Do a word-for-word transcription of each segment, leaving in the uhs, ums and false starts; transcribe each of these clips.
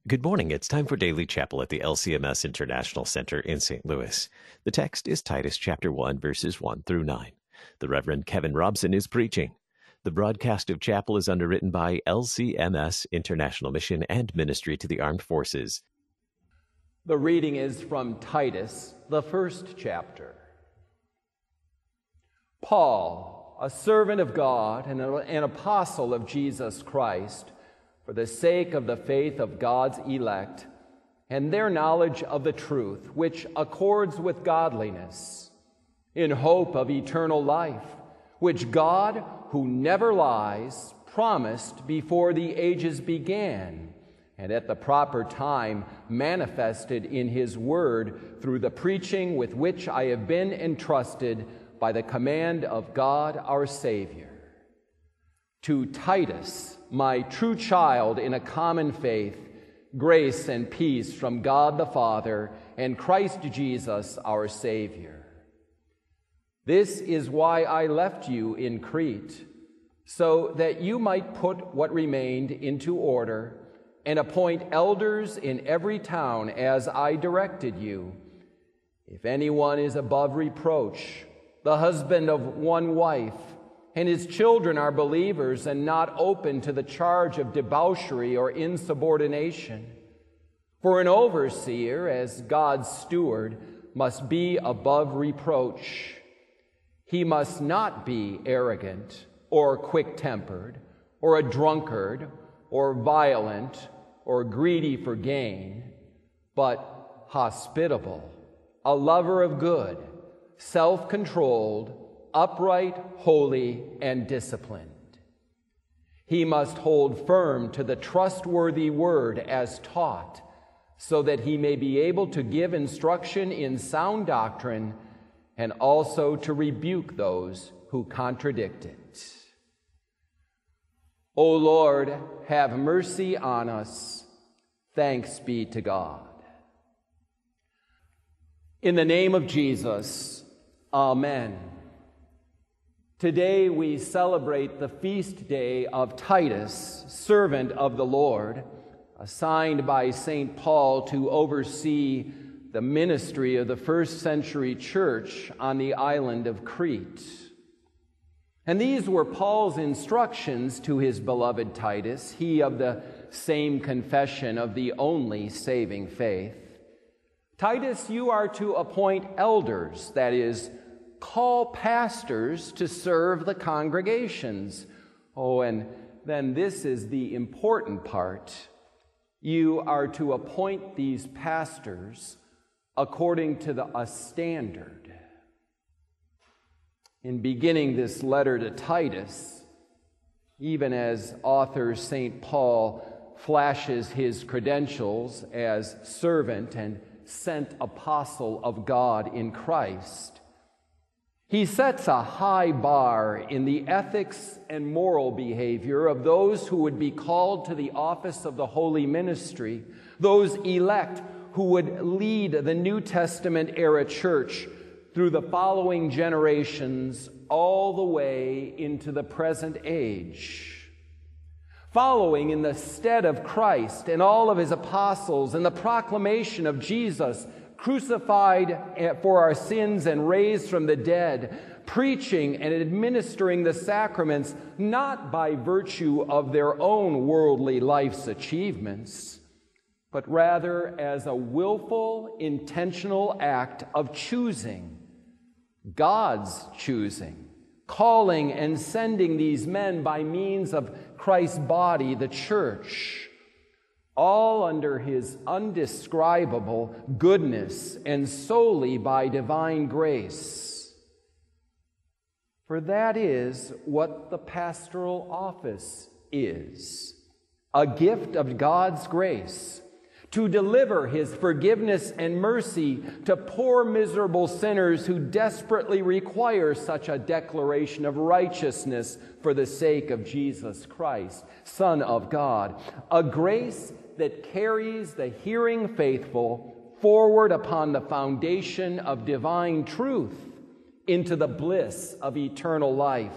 Good morning. It's time for Daily Chapel at the L C M S International Center in Saint Louis. The text is Titus chapter one, verses one through nine. The Reverend Kevin Robson is preaching. The broadcast of chapel is underwritten by L C M S International Mission and Ministry to the Armed Forces. The reading is from Titus, the first chapter. Paul, a servant of God and an apostle of Jesus Christ, for the sake of the faith of God's elect and their knowledge of the truth, which accords with godliness, in hope of eternal life, which God, who never lies, promised before the ages began, and at the proper time manifested in his word through the preaching with which I have been entrusted by the command of God our Savior. To Titus, my true child in a common faith, grace and peace from God the Father and Christ Jesus our Savior. This is why I left you in Crete, so that you might put what remained into order and appoint elders in every town as I directed you. If anyone is above reproach, the husband of one wife, and his children are believers and not open to the charge of debauchery or insubordination. For an overseer, as God's steward, must be above reproach. He must not be arrogant or quick-tempered or a drunkard or violent or greedy for gain, but hospitable, a lover of good, self-controlled, upright, holy, and disciplined. He must hold firm to the trustworthy word as taught, so that he may be able to give instruction in sound doctrine and also to rebuke those who contradict it. O Lord, have mercy on us. Thanks be to God. In the name of Jesus, Amen. Today we celebrate the feast day of Titus, servant of the Lord, assigned by Saint Paul to oversee the ministry of the first century church on the island of Crete. And these were Paul's instructions to his beloved Titus, he of the same confession of the only saving faith. Titus, you are to appoint elders, that is, call pastors to serve the congregations. Oh, and then this is the important part. You are to appoint these pastors according to the, a standard. In beginning this letter to Titus, even as author Saint Paul flashes his credentials as servant and sent apostle of God in Christ, he sets a high bar in the ethics and moral behavior of those who would be called to the office of the holy ministry, those elect who would lead the New Testament era church through the following generations all the way into the present age. Following in the stead of Christ and all of his apostles and the proclamation of Jesus crucified for our sins and raised from the dead, preaching and administering the sacraments not by virtue of their own worldly life's achievements, but rather as a willful, intentional act of choosing, God's choosing, calling and sending these men by means of Christ's body, the church, all under his undescribable goodness and solely by divine grace. For that is what the pastoral office is, a gift of God's grace, to deliver his forgiveness and mercy to poor miserable sinners who desperately require such a declaration of righteousness for the sake of Jesus Christ, Son of God, a grace that carries the hearing faithful forward upon the foundation of divine truth into the bliss of eternal life,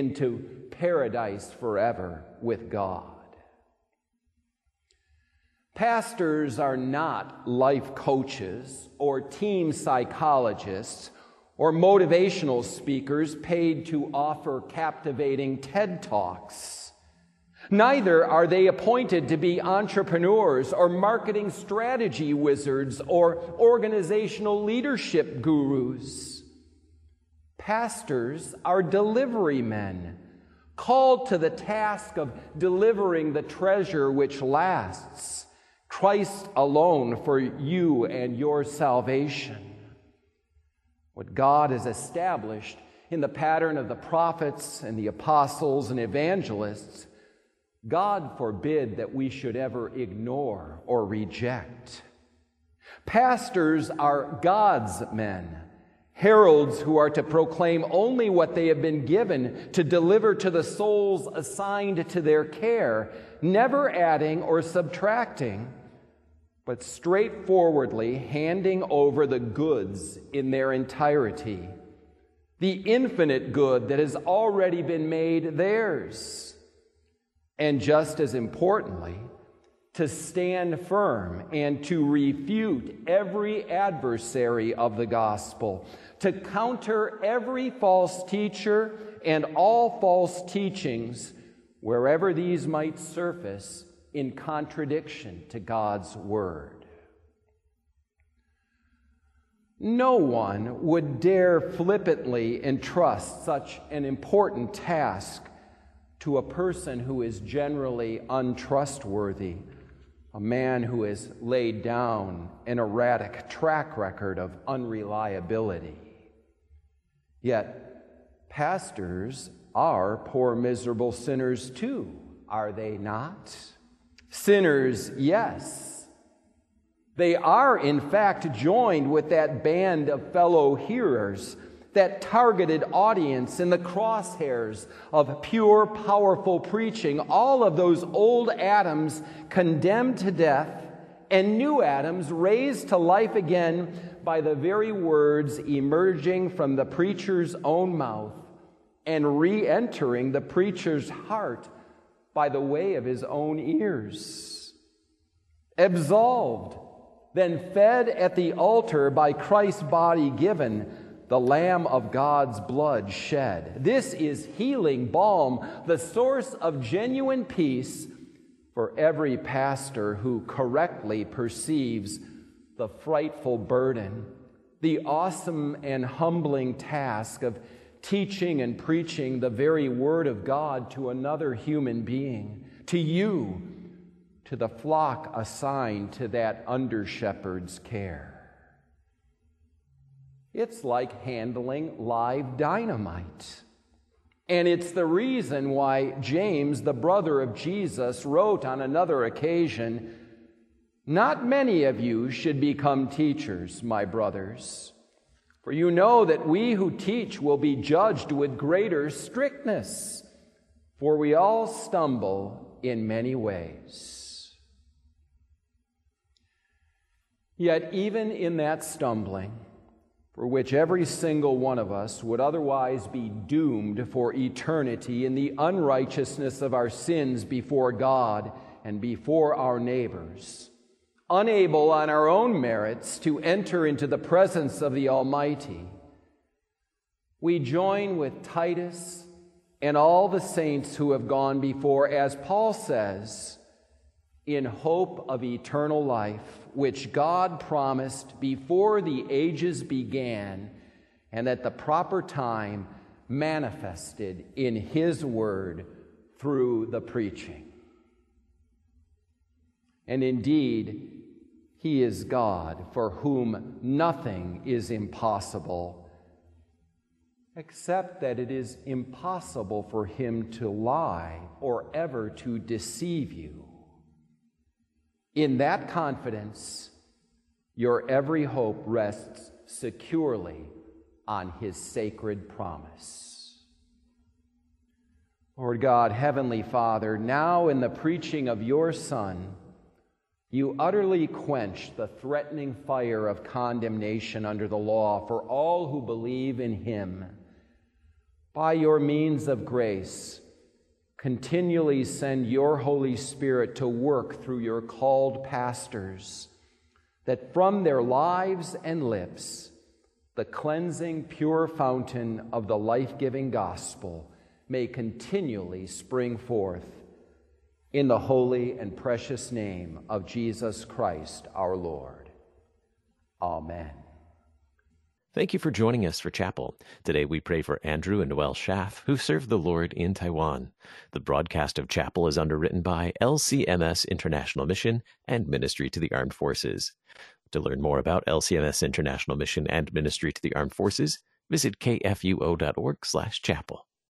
into paradise forever with God. Pastors are not life coaches or team psychologists or motivational speakers paid to offer captivating TED Talks. Neither are they appointed to be entrepreneurs or marketing strategy wizards or organizational leadership gurus. Pastors are delivery men, called to the task of delivering the treasure which lasts, Christ alone for you and your salvation. What God has established in the pattern of the prophets and the apostles and evangelists, God forbid that we should ever ignore or reject. Pastors are God's men, heralds who are to proclaim only what they have been given to deliver to the souls assigned to their care, never adding or subtracting, but straightforwardly handing over the goods in their entirety, the infinite good that has already been made theirs. And just as importantly, to stand firm and to refute every adversary of the gospel, to counter every false teacher and all false teachings, wherever these might surface in contradiction to God's word. No one would dare flippantly entrust such an important task to a person who is generally untrustworthy, a man who has laid down an erratic track record of unreliability. Yet, pastors are poor, miserable sinners too, are they not? Sinners, yes. They are, in fact, joined with that band of fellow hearers, that targeted audience in the crosshairs of pure, powerful preaching, all of those old Adams condemned to death and new Adams raised to life again by the very words emerging from the preacher's own mouth and re-entering the preacher's heart by the way of his own ears. Absolved, then fed at the altar by Christ's body given, the Lamb of God's blood shed. This is healing balm, the source of genuine peace for every pastor who correctly perceives the frightful burden, the awesome and humbling task of teaching and preaching the very word of God to another human being, to you, to the flock assigned to that under-shepherd's care. It's like handling live dynamite. And it's the reason why James, the brother of Jesus, wrote on another occasion, "Not many of you should become teachers, my brothers, for you know that we who teach will be judged with greater strictness, for we all stumble in many ways." Yet even in that stumbling, for which every single one of us would otherwise be doomed for eternity in the unrighteousness of our sins before God and before our neighbors, unable on our own merits to enter into the presence of the Almighty, we join with Titus and all the saints who have gone before, as Paul says, in hope of eternal life, which God promised before the ages began, and at the proper time manifested in His word through the preaching. And indeed, He is God, for whom nothing is impossible, except that it is impossible for Him to lie or ever to deceive you. In that confidence, your every hope rests securely on His sacred promise. Lord God, Heavenly Father, now in the preaching of your Son, you utterly quench the threatening fire of condemnation under the law for all who believe in Him. By your means of grace, continually send your Holy Spirit to work through your called pastors, that from their lives and lips, the cleansing, pure fountain of the life-giving gospel may continually spring forth. In the holy and precious name of Jesus Christ our Lord. Amen. Thank you for joining us for Chapel. Today we pray for Andrew and Noel Schaff, who serve the Lord in Taiwan. The broadcast of Chapel is underwritten by L C M S International Mission and Ministry to the Armed Forces. To learn more about L C M S International Mission and Ministry to the Armed Forces, visit k f u o dot org slash chapel.